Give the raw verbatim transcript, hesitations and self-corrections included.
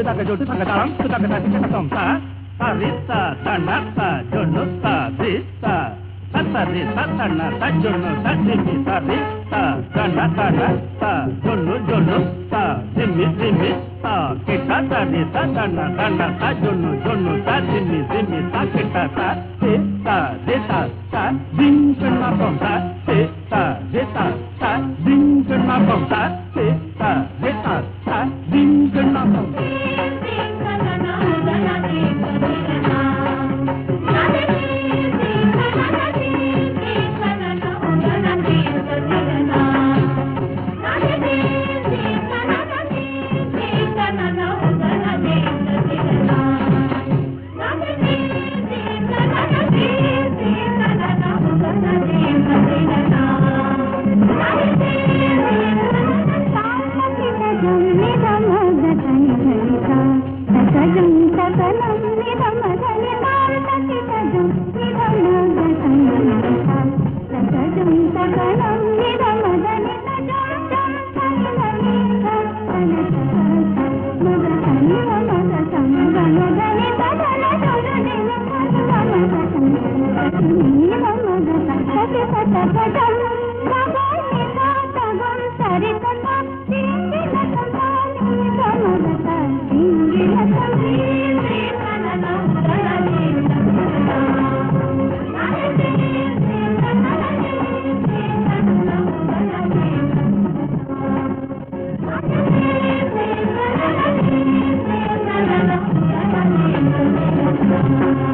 తగ్గ జోటు సంగతాళం తగ్గ తగ్గ సొంత సరిత తన్నత జొన్నుత దిస్త సరి సన్న సజ్జొన్ను సజిమి సరిత తన్న తన్న జొన్ను జొన్ను జిమ్మి జిమ్మి కిట సరి సన్న తన్న సజ్జొన్ను జొన్ను సజిమి జిమ్మి కిట సిత దిత జింకన్న పొంత సిత దిత జింకన్న పొంత సిత దిత జింకన్న పొంత Thank you.